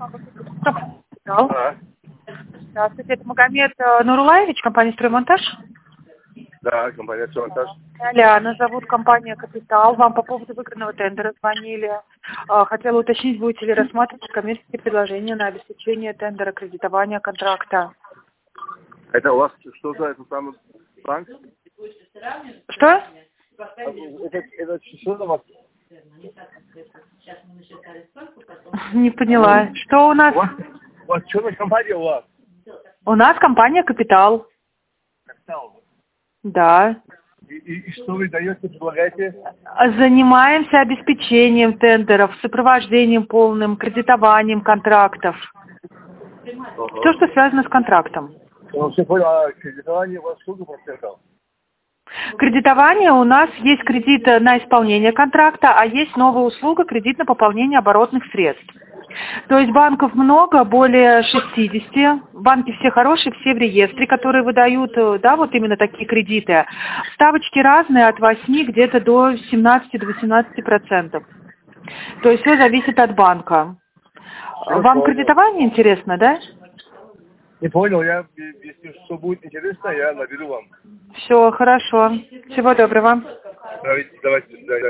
Да. Здравствуйте, это Магомед Нурулаевич, компания «Строймонтаж». Да, компания «Строймонтаж». Аляна зовут, компания «Капитал». Вам по поводу выигранного тендера звонили. Хотела уточнить, будете ли рассматривать коммерческие предложения на обеспечение тендера, кредитования контракта. Это у вас что за этот самый банк? Что? Это что за вас? Не поняла. Что у нас? У вас что за компания у вас? У нас компания «Капитал». Капитал. Да. И что вы даете, предлагаете? Занимаемся обеспечением тендеров, сопровождением полным, кредитованием контрактов. Все, что связано с контрактом. Ну, все понял, а кредитование у вас сколько процентов? Кредитование у нас есть кредит на исполнение контракта, а есть новая услуга кредит на пополнение оборотных средств. То есть банков много, более 60. Банки все хорошие, все в реестре, которые выдают, да, вот именно такие кредиты. Ставочки разные, от 8 где-то до 17-18%. То есть все зависит от банка. Вам кредитование интересно, да? Не понял, если что будет интересно, я наберу вам. Все, хорошо. Всего доброго. Давайте, до свидания.